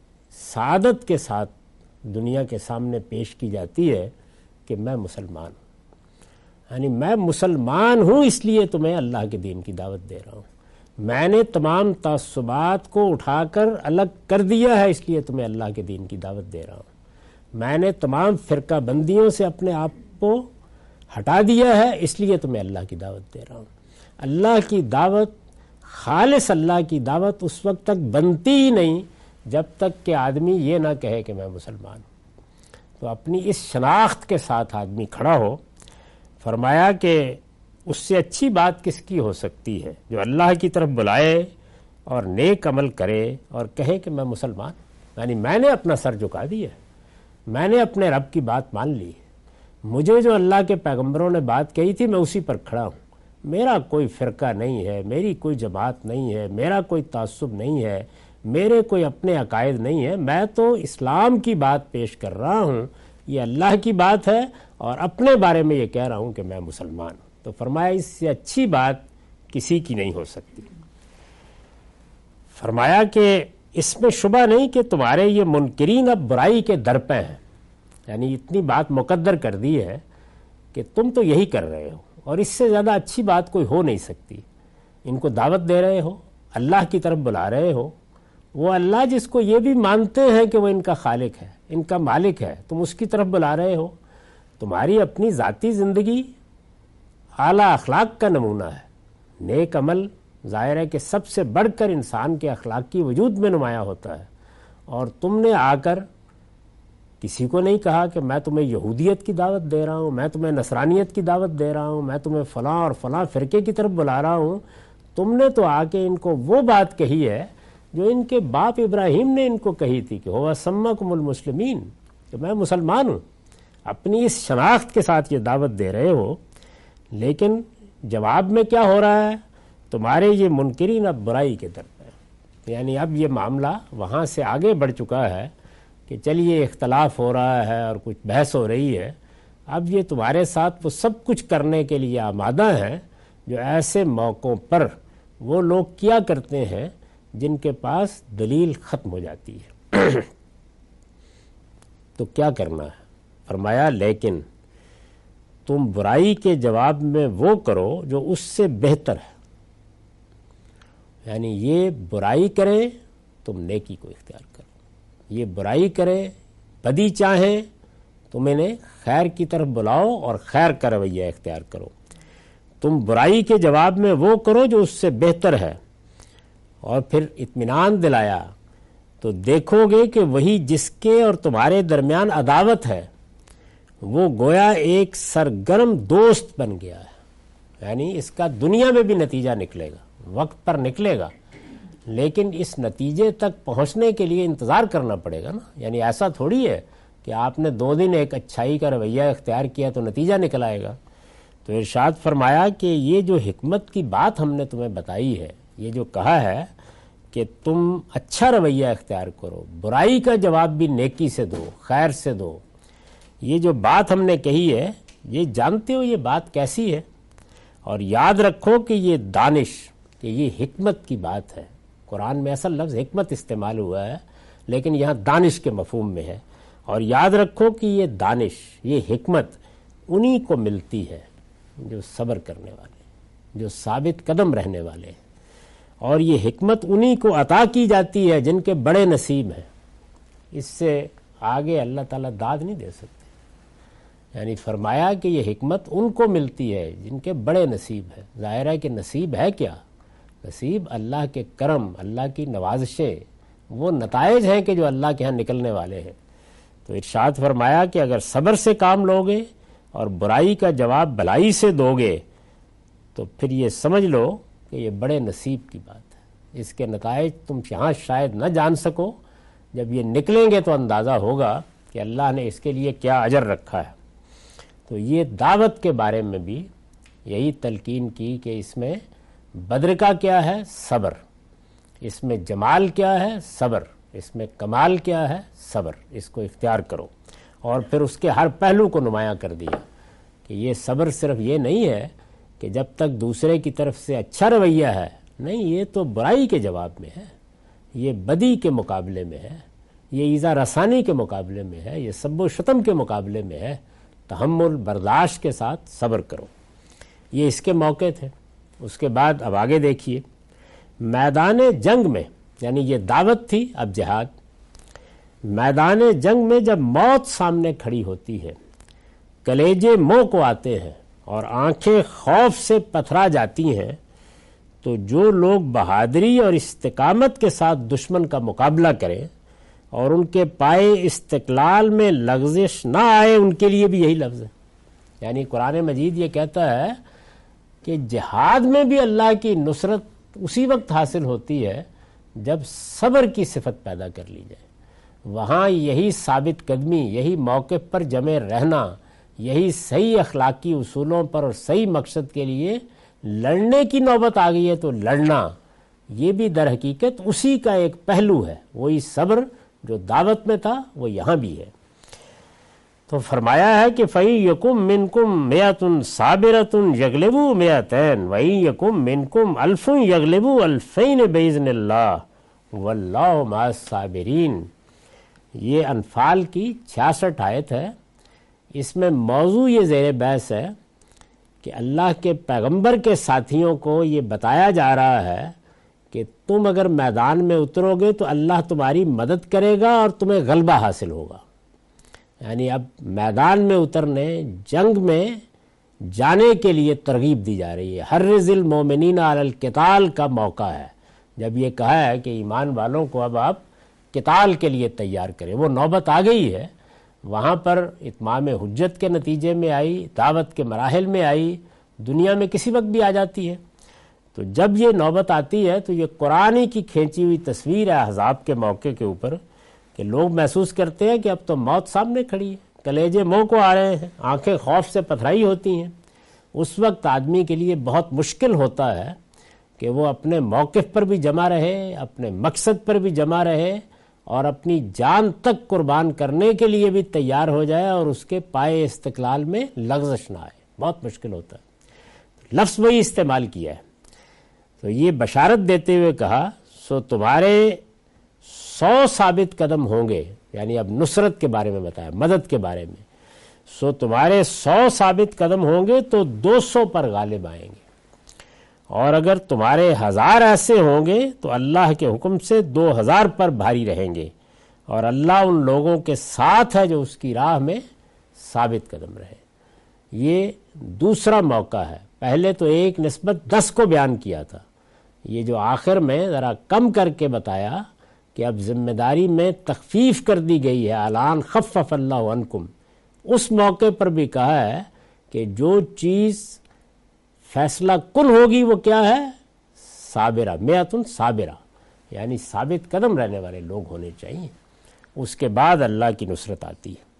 سعادت کے ساتھ دنیا کے سامنے پیش کی جاتی ہے کہ میں مسلمان ہوں، یعنی میں مسلمان ہوں اس لیے تمہیں اللہ کے دین کی دعوت دے رہا ہوں، میں نے تمام تعصبات کو اٹھا کر الگ کر دیا ہے اس لیے تمہیں اللہ کے دین کی دعوت دے رہا ہوں، میں نے تمام فرقہ بندیوں سے اپنے آپ کو ہٹا دیا ہے اس لیے تمہیں اللہ کی دعوت دے رہا ہوں۔ اللہ کی دعوت، خالص اللہ کی دعوت اس وقت تک بنتی ہی نہیں جب تک کہ آدمی یہ نہ کہے کہ میں مسلمان ہوں۔ تو اپنی اس شناخت کے ساتھ آدمی کھڑا ہو۔ فرمایا کہ اس سے اچھی بات کس کی ہو سکتی ہے جو اللہ کی طرف بلائے اور نیک عمل کرے اور کہے کہ میں مسلمان، یعنی میں نے اپنا سر جھکا دیا، میں نے اپنے رب کی بات مان لی، مجھے جو اللہ کے پیغمبروں نے بات کہی تھی میں اسی پر کھڑا ہوں، میرا کوئی فرقہ نہیں ہے، میری کوئی جماعت نہیں ہے، میرا کوئی تعصب نہیں ہے، میرے کوئی اپنے عقائد نہیں ہے، میں تو اسلام کی بات پیش کر رہا ہوں، یہ اللہ کی بات ہے، اور اپنے بارے میں یہ کہہ رہا ہوں کہ میں مسلمان ہوں۔ تو فرمایا اس سے اچھی بات کسی کی نہیں ہو سکتی۔ فرمایا کہ اس میں شبہ نہیں کہ تمہارے یہ منکرین اب برائی کے در پہ ہیں، یعنی اتنی بات مقدر کر دی ہے کہ تم تو یہی کر رہے ہو، اور اس سے زیادہ اچھی بات کوئی ہو نہیں سکتی۔ ان کو دعوت دے رہے ہو، اللہ کی طرف بلا رہے ہو، وہ اللہ جس کو یہ بھی مانتے ہیں کہ وہ ان کا خالق ہے، ان کا مالک ہے، تم اس کی طرف بلا رہے ہو۔ تمہاری اپنی ذاتی زندگی اعلیٰ اخلاق کا نمونہ ہے، نیک عمل ظاہر ہے کہ سب سے بڑھ کر انسان کے اخلاقی وجود میں نمایاں ہوتا ہے، اور تم نے آ کر کسی کو نہیں کہا کہ میں تمہیں یہودیت کی دعوت دے رہا ہوں، میں تمہیں نصرانیت کی دعوت دے رہا ہوں، میں تمہیں فلاں اور فلاں فرقے کی طرف بلا رہا ہوں۔ تم نے تو آ کے ان کو وہ بات کہی ہے جو ان کے باپ ابراہیم نے ان کو کہی تھی کہ ہوا سمکم المسلمین، کہ میں مسلمان ہوں۔ اپنی اس شناخت کے ساتھ یہ دعوت دے رہے ہو، لیکن جواب میں کیا ہو رہا ہے؟ تمہارے یہ منکرین اب برائی کے طرف ہے، یعنی اب یہ معاملہ وہاں سے آگے بڑھ چکا ہے کہ چلیے اختلاف ہو رہا ہے اور کچھ بحث ہو رہی ہے، اب یہ تمہارے ساتھ وہ سب کچھ کرنے کے لیے آمادہ ہیں جو ایسے موقعوں پر وہ لوگ کیا کرتے ہیں جن کے پاس دلیل ختم ہو جاتی ہے۔ تو کیا کرنا ہے؟ فرمایا لیکن تم برائی کے جواب میں وہ کرو جو اس سے بہتر ہے، یعنی یہ برائی کرے تم نیکی کو اختیار کرو، یہ برائی کرے بدی چاہیں تم انہیں خیر کی طرف بلاؤ اور خیر کا رویہ اختیار کرو۔ تم برائی کے جواب میں وہ کرو جو اس سے بہتر ہے، اور پھر اطمینان دلایا تو دیکھو گے کہ وہی جس کے اور تمہارے درمیان عداوت ہے وہ گویا ایک سرگرم دوست بن گیا ہے، یعنی اس کا دنیا میں بھی نتیجہ نکلے گا، وقت پر نکلے گا، لیکن اس نتیجے تک پہنچنے کے لیے انتظار کرنا پڑے گا نا، یعنی ایسا تھوڑی ہے کہ آپ نے 2 دن ایک اچھائی کا رویہ اختیار کیا تو نتیجہ نکل آئے گا۔ تو ارشاد فرمایا کہ یہ جو حکمت کی بات ہم نے تمہیں بتائی ہے، یہ جو کہا ہے کہ تم اچھا رویہ اختیار کرو، برائی کا جواب بھی نیکی سے دو، خیر سے دو، یہ جو بات ہم نے کہی ہے یہ جانتے ہو یہ بات کیسی ہے؟ اور یاد رکھو کہ یہ دانش، کہ یہ حکمت کی بات ہے۔ قرآن میں اصل لفظ حکمت استعمال ہوا ہے لیکن یہاں دانش کے مفہوم میں ہے، اور یاد رکھو کہ یہ دانش، یہ حکمت انہی کو ملتی ہے جو صبر کرنے والے، جو ثابت قدم رہنے والے ہیں، اور یہ حکمت انہی کو عطا کی جاتی ہے جن کے بڑے نصیب ہیں۔ اس سے آگے اللہ تعالیٰ داد نہیں دے سکتے، یعنی فرمایا کہ یہ حکمت ان کو ملتی ہے جن کے بڑے نصیب ہے۔ ظاہر ہے کہ نصیب ہے کیا؟ نصیب اللہ کے کرم، اللہ کی نوازشیں، وہ نتائج ہیں کہ جو اللہ کے ہاں نکلنے والے ہیں۔ تو ارشاد فرمایا کہ اگر صبر سے کام لوگے اور برائی کا جواب بھلائی سے دو گے تو پھر یہ سمجھ لو کہ یہ بڑے نصیب کی بات ہے۔ اس کے نتائج تم یہاں شاید نہ جان سکو، جب یہ نکلیں گے تو اندازہ ہوگا کہ اللہ نے اس کے لیے کیا اجر رکھا ہے۔ تو یہ دعوت کے بارے میں بھی یہی تلقین کی کہ اس میں بدر کا کیا ہے؟ صبر، اس میں جمال کیا ہے؟ صبر، اس میں کمال کیا ہے؟ صبر، اس کو اختیار کرو، اور پھر اس کے ہر پہلو کو نمایاں کر دیا کہ یہ صبر صرف یہ نہیں ہے کہ جب تک دوسرے کی طرف سے اچھا رویہ ہے، نہیں، یہ تو برائی کے جواب میں ہے، یہ بدی کے مقابلے میں ہے، یہ ایذا رسانی کے مقابلے میں ہے، یہ سب و شتم کے مقابلے میں ہے۔ تحمل، برداشت کے ساتھ صبر کرو۔ یہ اس کے موقع تھے۔ اس کے بعد اب آگے دیکھیے، میدان جنگ میں، یعنی یہ دعوت تھی، اب جہاد۔ میدان جنگ میں جب موت سامنے کھڑی ہوتی ہے، کلیجے منہ کو آتے ہیں اور آنکھیں خوف سے پتھرا جاتی ہیں، تو جو لوگ بہادری اور استقامت کے ساتھ دشمن کا مقابلہ کریں اور ان کے پائے استقلال میں لغزش نہ آئے، ان کے لیے بھی یہی لفظ ہے۔ یعنی قرآن مجید یہ کہتا ہے کہ جہاد میں بھی اللہ کی نصرت اسی وقت حاصل ہوتی ہے جب صبر کی صفت پیدا کر لی جائے۔ وہاں یہی ثابت قدمی، یہی موقف پر جمے رہنا، یہی صحیح اخلاقی اصولوں پر اور صحیح مقصد کے لیے لڑنے کی نوبت آ گئی ہے، تو لڑنا یہ بھی در حقیقت اسی کا ایک پہلو ہے۔ وہی صبر جو دعوت میں تھا وہ یہاں بھی ہے۔ تو فرمایا ہے کہ فَإِن يَكُن مِّنكُم مِّئَةٌ صَابِرَةٌ يَغْلِبُوا مِئَتَيْنِ وَإِن يَكُن مِّنكُمْ أَلْفٌ يَغْلِبُوا أَلْفَيْنِ بِإِذْنِ اللَّهِ وَاللَّهُ مَعَ الصَّابِرِينَ۔ یہ انفال کی 66 آیت ہے۔ اس میں موضوع یہ زیر بحث ہے کہ اللہ کے پیغمبر کے ساتھیوں کو یہ بتایا جا رہا ہے کہ تم اگر میدان میں اترو گے تو اللہ تمہاری مدد کرے گا اور تمہیں غلبہ حاصل ہوگا۔ یعنی اب میدان میں اترنے، جنگ میں جانے کے لیے ترغیب دی جا رہی ہے۔ حرض المومنین علی القتال کا موقع ہے، جب یہ کہا ہے کہ ایمان والوں کو اب آپ قتال کے لیے تیار کریں۔ وہ نوبت آ گئی ہے، وہاں پر اتمام حجت کے نتیجے میں آئی، دعوت کے مراحل میں آئی، دنیا میں کسی وقت بھی آ جاتی ہے۔ تو جب یہ نوبت آتی ہے تو یہ قرآن کی کھینچی ہوئی تصویر ہے احزاب کے موقع کے اوپر، کہ لوگ محسوس کرتے ہیں کہ اب تو موت سامنے کھڑی ہے، کلیجے منہ کو آ رہے ہیں، آنکھیں خوف سے پتھرائی ہوتی ہیں، اس وقت آدمی کے لیے بہت مشکل ہوتا ہے کہ وہ اپنے موقف پر بھی جمع رہے، اپنے مقصد پر بھی جمع رہے، اور اپنی جان تک قربان کرنے کے لیے بھی تیار ہو جائے اور اس کے پائے استقلال میں لغزش نہ آئے۔ بہت مشکل ہوتا ہے، لفظ وہی استعمال کیا ہے۔ تو یہ بشارت دیتے ہوئے کہا سو تمہارے 100 ثابت قدم ہوں گے، یعنی اب نصرت کے بارے میں بتایا، مدد کے بارے میں، سو تمہارے 100 ثابت قدم ہوں گے تو 200 پر غالب آئیں گے، اور اگر تمہارے 1000 ایسے ہوں گے تو اللہ کے حکم سے 2000 پر بھاری رہیں گے، اور اللہ ان لوگوں کے ساتھ ہے جو اس کی راہ میں ثابت قدم رہے۔ یہ دوسرا موقع ہے، پہلے تو 1:10 کو بیان کیا تھا، یہ جو آخر میں ذرا کم کر کے بتایا کہ اب ذمہ داری میں تخفیف کر دی گئی ہے، الان خفف اللہ عنکم، اس موقع پر بھی کہا ہے کہ جو چیز فیصلہ کن ہوگی وہ کیا ہے؟ صابرہ، میعۃ صابرہ، یعنی ثابت قدم رہنے والے لوگ ہونے چاہیے۔ اس کے بعد اللہ کی نصرت آتی ہے۔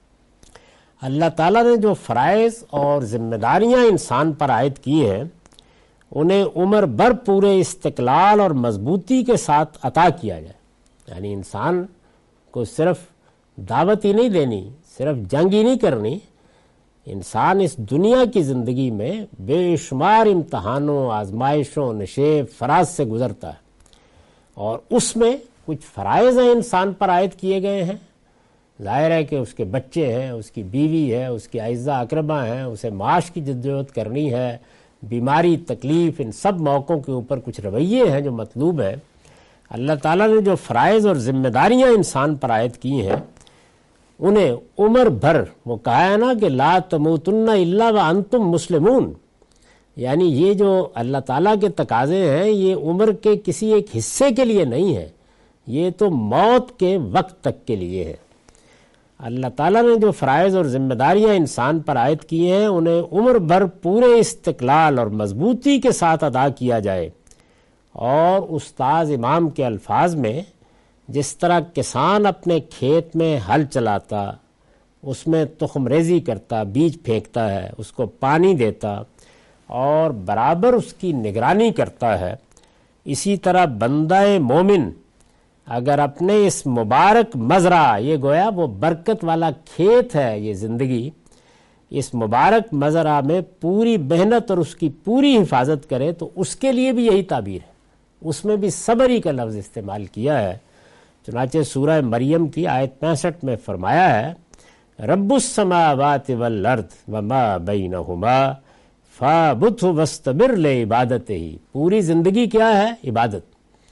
اللہ تعالیٰ نے جو فرائض اور ذمہ داریاں انسان پر عائد کی ہیں انہیں عمر بھر پورے استقلال اور مضبوطی کے ساتھ عطا کیا جائے، یعنی انسان کو صرف دعوت ہی نہیں دینی، صرف جنگ ہی نہیں کرنی، انسان اس دنیا کی زندگی میں بے شمار امتحانوں، آزمائشوں، نشیب فراز سے گزرتا ہے، اور اس میں کچھ فرائض ہیں انسان پر عائد کیے گئے ہیں۔ ظاہر ہے کہ اس کے بچے ہیں، اس کی بیوی ہے، اس کے اعزا اقربا ہیں، اسے معاش کی جدوجہد کرنی ہے، بیماری، تکلیف، ان سب موقعوں کے اوپر کچھ رویے ہیں جو مطلوب ہیں۔ اللہ تعالیٰ نے جو فرائض اور ذمہ داریاں انسان پر عائد کی ہیں انہیں عمر بھر، وہ کہا ہے نا کہ لا تموتن الا وانتم مسلمون، یعنی یہ جو اللہ تعالیٰ کے تقاضے ہیں یہ عمر کے کسی ایک حصے کے لیے نہیں ہے، یہ تو موت کے وقت تک کے لیے ہے۔ اللہ تعالیٰ نے جو فرائض اور ذمہ داریاں انسان پر عائد کی ہیں انہیں عمر بھر پورے استقلال اور مضبوطی کے ساتھ ادا کیا جائے، اور استاذ امام کے الفاظ میں جس طرح کسان اپنے کھیت میں ہل چلاتا، اس میں تخم ریزی کرتا، بیج پھینکتا ہے، اس کو پانی دیتا اور برابر اس کی نگرانی کرتا ہے، اسی طرح بندہ مومن اگر اپنے اس مبارک مزرعہ، یہ گویا وہ برکت والا کھیت ہے یہ زندگی، اس مبارک مزرعہ میں پوری محنت اور اس کی پوری حفاظت کرے تو اس کے لیے بھی یہی تعبیر ہے، اس میں بھی صبر ہی کا لفظ استعمال کیا ہے۔ چنانچہ سورہ مریم کی آیت 65 میں فرمایا ہے رب السماوات والارض وما بینہما فاعبدہ واستبر لعبادتہ، پوری زندگی کیا ہے؟ عبادت۔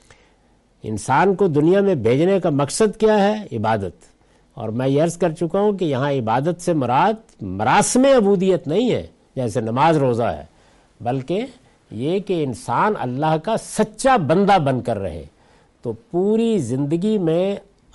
انسان کو دنیا میں بھیجنے کا مقصد کیا ہے؟ عبادت۔ اور میں یہ عرض کر چکا ہوں کہ یہاں عبادت سے مراد مراسم عبودیت نہیں ہے جیسے نماز روزہ ہے، بلکہ یہ کہ انسان اللہ کا سچا بندہ بن کر رہے۔ تو پوری زندگی میں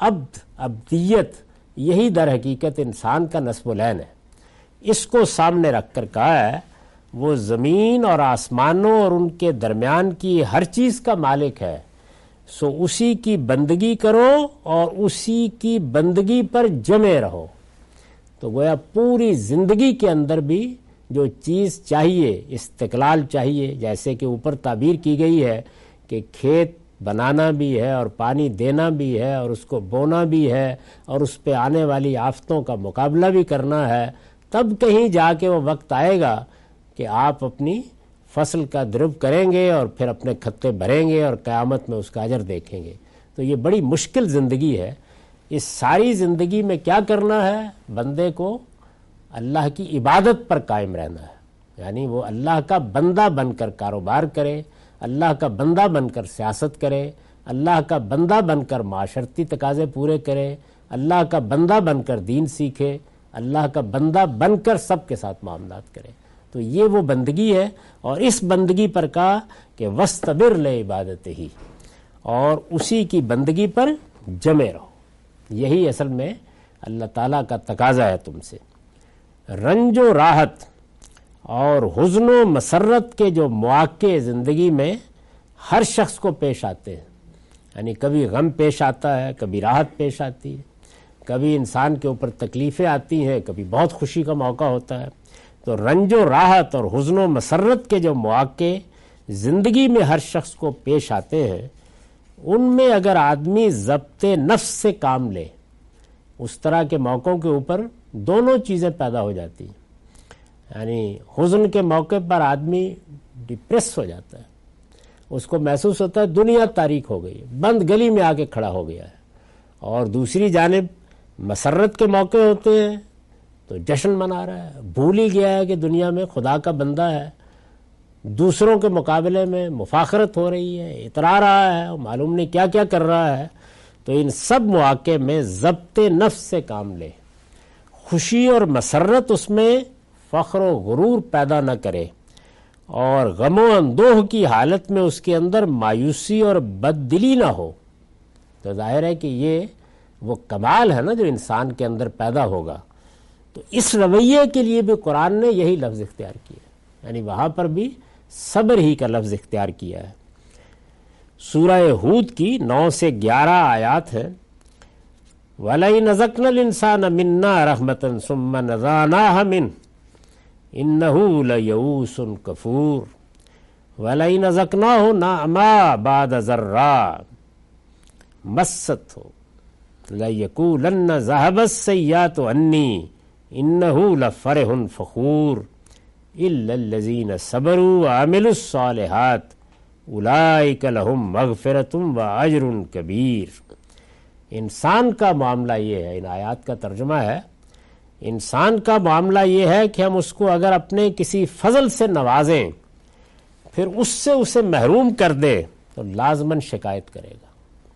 عبدیت یہی در حقیقت انسان کا نصب العین ہے۔ اس کو سامنے رکھ کر کہا ہے وہ زمین اور آسمانوں اور ان کے درمیان کی ہر چیز کا مالک ہے، سو اسی کی بندگی کرو اور اسی کی بندگی پر جمے رہو۔ تو گویا پوری زندگی کے اندر بھی جو چیز چاہیے، استقلال چاہیے، جیسے کہ اوپر تعبیر کی گئی ہے کہ کھیت بنانا بھی ہے اور پانی دینا بھی ہے اور اس کو بونا بھی ہے اور اس پہ آنے والی آفتوں کا مقابلہ بھی کرنا ہے، تب کہیں جا کے وہ وقت آئے گا کہ آپ اپنی فصل کا درب کریں گے اور پھر اپنے کھتے بھریں گے اور قیامت میں اس کا اجر دیکھیں گے۔ تو یہ بڑی مشکل زندگی ہے۔ اس ساری زندگی میں کیا کرنا ہے؟ بندے کو اللہ کی عبادت پر قائم رہنا ہے، یعنی وہ اللہ کا بندہ بن کر کاروبار کرے، اللہ کا بندہ بن کر سیاست کرے، اللہ کا بندہ بن کر معاشرتی تقاضے پورے کرے، اللہ کا بندہ بن کر دین سیکھے، اللہ کا بندہ بن کر سب کے ساتھ معاملات کرے۔ تو یہ وہ بندگی ہے، اور اس بندگی پر کہا کہ وَاسْتَبِرْ لِعِبَادَتِهِ، اور اسی کی بندگی پر جمے رہو۔ یہی اصل میں اللہ تعالیٰ کا تقاضا ہے تم سے۔ رنج و راحت اور حزن و مسرت کے جو مواقع زندگی میں ہر شخص کو پیش آتے ہیں، یعنی کبھی غم پیش آتا ہے، کبھی راحت پیش آتی ہے، کبھی انسان کے اوپر تکلیفیں آتی ہیں، کبھی بہت خوشی کا موقع ہوتا ہے. تو رنج و راحت اور حزن و مسرت کے جو مواقع زندگی میں ہر شخص کو پیش آتے ہیں، ان میں اگر آدمی ضبط نفس سے کام لے، اس طرح کے موقعوں کے اوپر دونوں چیزیں پیدا ہو جاتی ہیں. یعنی حزن کے موقع پر آدمی ڈپریس ہو جاتا ہے، اس کو محسوس ہوتا ہے دنیا تاریک ہو گئی ہے، بند گلی میں آ کے کھڑا ہو گیا ہے. اور دوسری جانب مسرت کے موقع ہوتے ہیں تو جشن منا رہا ہے، بھول ہی گیا ہے کہ دنیا میں خدا کا بندہ ہے، دوسروں کے مقابلے میں مفاخرت ہو رہی ہے، اترا رہا ہے، اور معلوم نہیں کیا کیا کر رہا ہے. تو ان سب مواقع میں ضبط نفس سے کام لے، خوشی اور مسرت اس میں فخر و غرور پیدا نہ کرے، اور غم و اندوہ کی حالت میں اس کے اندر مایوسی اور بددلی نہ ہو. تو ظاہر ہے کہ یہ وہ کمال ہے نا جو انسان کے اندر پیدا ہوگا. تو اس رویے کے لیے بھی قرآن نے یہی لفظ اختیار کیا ہے، یعنی وہاں پر بھی صبر ہی کا لفظ اختیار کیا ہے. سورہ ہود کی 9 سے 11 آیات ہیں. وَلَئِنْ أَذَقْنَا الْإِنسَانَ مِنَّا رَحْمَةً ثُمَّ نَزَعْنَاهَا مِنْهُ إِنَّهُ لَيَئُوسٌ كَفُورٌ وَلَئِنْ أَذَقْنَاهُ نَعْمَاءَ بَعْدَ ضَرَّاءٍ مَسَّتْهُ لَيَقُولَنَّ ذَهَبَ السَّيِّئَاتُ عَنِّي إِنَّهُ لَفَرِحٌ فَخُورٌ إِلَّا الَّذِينَ صَبَرُوا وَعَمِلُوا الصَّالِحَاتِ أُولَئِكَ لَهُم مَّغْفِرَةٌ وَأَجْرٌ كَبِيرٌ. انسان کا معاملہ یہ ہے، ان آیات کا ترجمہ ہے، انسان کا معاملہ یہ ہے کہ ہم اس کو اگر اپنے کسی فضل سے نوازیں پھر اس سے اسے محروم کر دیں تو لازماً شکایت کرے گا.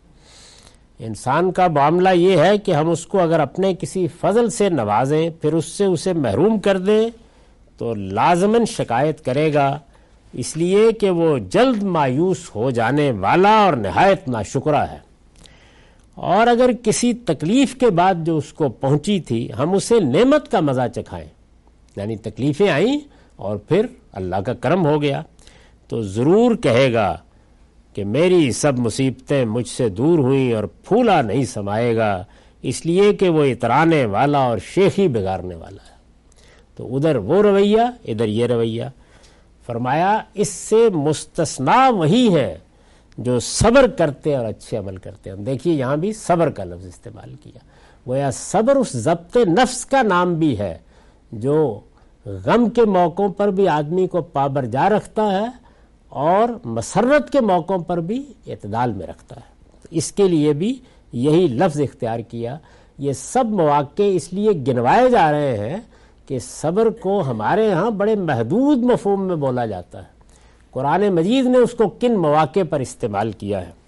انسان کا معاملہ یہ ہے کہ ہم اس کو اگر اپنے کسی فضل سے نوازیں پھر اس سے اسے محروم کر دیں تو لازماً شکایت کرے گا، اس لیے کہ وہ جلد مایوس ہو جانے والا اور نہایت ناشکرا ہے. اور اگر کسی تکلیف کے بعد جو اس کو پہنچی تھی ہم اسے نعمت کا مزہ چکھائیں، یعنی تکلیفیں آئیں اور پھر اللہ کا کرم ہو گیا، تو ضرور کہے گا کہ میری سب مصیبتیں مجھ سے دور ہوئیں اور پھولا نہیں سمائے گا، اس لیے کہ وہ اترانے والا اور شیخی بگارنے والا ہے. تو ادھر وہ رویہ، ادھر یہ رویہ. فرمایا اس سے مستثنا وہی ہے جو صبر کرتے اور اچھے عمل کرتے ہیں. دیکھیے یہاں بھی صبر کا لفظ استعمال کیا، گویا صبر اس ضبط نفس کا نام بھی ہے جو غم کے موقعوں پر بھی آدمی کو پابرجا رکھتا ہے اور مسرت کے موقعوں پر بھی اعتدال میں رکھتا ہے. اس کے لیے بھی یہی لفظ اختیار کیا. یہ سب مواقع اس لیے گنوائے جا رہے ہیں کہ صبر کو ہمارے ہاں بڑے محدود مفہوم میں بولا جاتا ہے، قرآن مجید نے اس کو کن مواقع پر استعمال کیا ہے.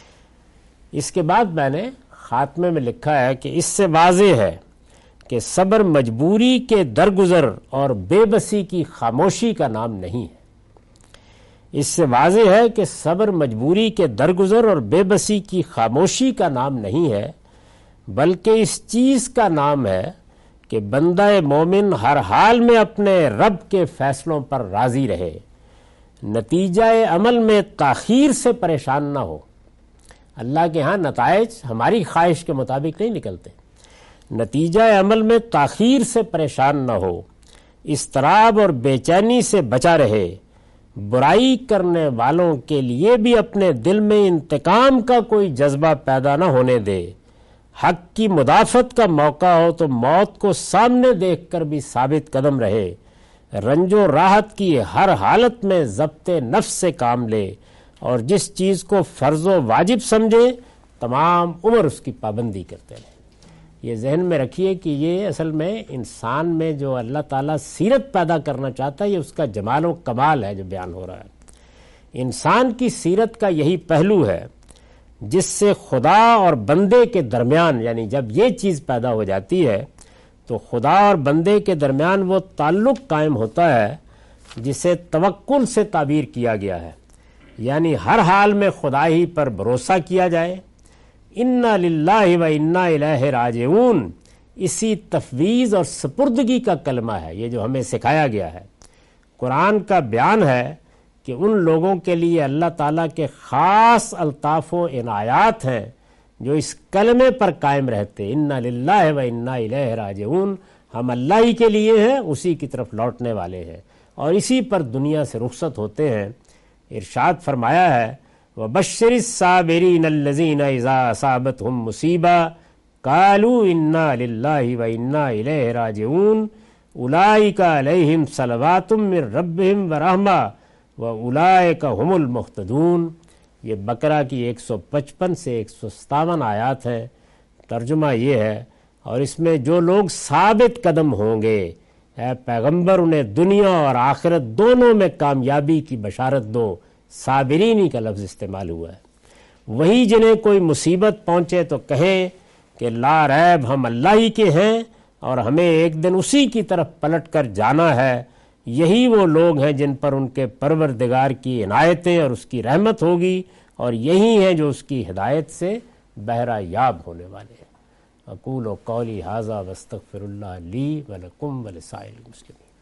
اس کے بعد میں نے خاتمے میں لکھا ہے کہ اس سے واضح ہے کہ صبر مجبوری کے درگزر اور بے بسی کی خاموشی کا نام نہیں ہے. اس سے واضح ہے کہ صبر مجبوری کے درگزر اور بے بسی کی خاموشی کا نام نہیں ہے، بلکہ اس چیز کا نام ہے کہ بندہ مومن ہر حال میں اپنے رب کے فیصلوں پر راضی رہے، نتیجہ عمل میں تاخیر سے پریشان نہ ہو. اللہ کے ہاں نتائج ہماری خواہش کے مطابق نہیں نکلتے. نتیجہ عمل میں تاخیر سے پریشان نہ ہو، اضطراب اور بے چینی سے بچا رہے، برائی کرنے والوں کے لیے بھی اپنے دل میں انتقام کا کوئی جذبہ پیدا نہ ہونے دے. حق کی مدافعت کا موقع ہو تو موت کو سامنے دیکھ کر بھی ثابت قدم رہے. رنج و راحت کی ہر حالت میں ضبط نفس سے کام لے، اور جس چیز کو فرض و واجب سمجھے تمام عمر اس کی پابندی کرتے رہے. یہ ذہن میں رکھیے کہ یہ اصل میں انسان میں جو اللہ تعالیٰ سیرت پیدا کرنا چاہتا ہے یہ اس کا جمال و کمال ہے جو بیان ہو رہا ہے. انسان کی سیرت کا یہی پہلو ہے جس سے خدا اور بندے کے درمیان، یعنی جب یہ چیز پیدا ہو جاتی ہے تو خدا اور بندے کے درمیان وہ تعلق قائم ہوتا ہے جسے توکل سے تعبیر کیا گیا ہے، یعنی ہر حال میں خدا ہی پر بھروسہ کیا جائے. انا للہ و انا الیہ راجعون، اسی تفویض اور سپردگی کا کلمہ ہے یہ جو ہمیں سکھایا گیا ہے. قرآن کا بیان ہے کہ ان لوگوں کے لیے اللہ تعالیٰ کے خاص الطاف و عنایات ہیں جو اس کلمے پر قائم رہتے، انا للہ و انا الیہ راجعون، ہم اللہ ہی کے لیے ہیں، اسی کی طرف لوٹنے والے ہیں، اور اسی پر دنیا سے رخصت ہوتے ہیں۔ ارشاد فرمایا ہے وَبَشِّرِ الصَّابِرِينَ الَّذِينَ إِذَا أَصَابَتْهُم مُّصِيبَةٌ قَالُوا إِنَّا لِلَّهِ وَإِنَّا إِلَيْهِ راجعون أُولَٰئِكَ عَلَيْهِمْ صَلَوَاتٌ مِّن رَّبِّهِمْ وَرَحْمَةٌ وَأُولَٰئِكَ هُمُ الْمُهْتَدُونَ۔ یہ بقرہ کی 155 سے 157 آیات ہیں۔ ترجمہ یہ ہے، اور اس میں جو لوگ ثابت قدم ہوں گے، اے پیغمبر انہیں دنیا اور آخرت دونوں میں کامیابی کی بشارت دو۔ صابرین ہی کا لفظ استعمال ہوا ہے۔ وہی جنہیں کوئی مصیبت پہنچے تو کہیں کہ لا ریب ہم اللہ ہی کے ہیں اور ہمیں ایک دن اسی کی طرف پلٹ کر جانا ہے۔ یہی وہ لوگ ہیں جن پر ان کے پروردگار کی عنایتیں اور اس کی رحمت ہوگی، اور یہی ہیں جو اس کی ہدایت سے بہرہ یاب ہونے والے ہیں۔ اقول قولی ھذا واستغفر اللہ لی ولکم ولسائر المسلمین۔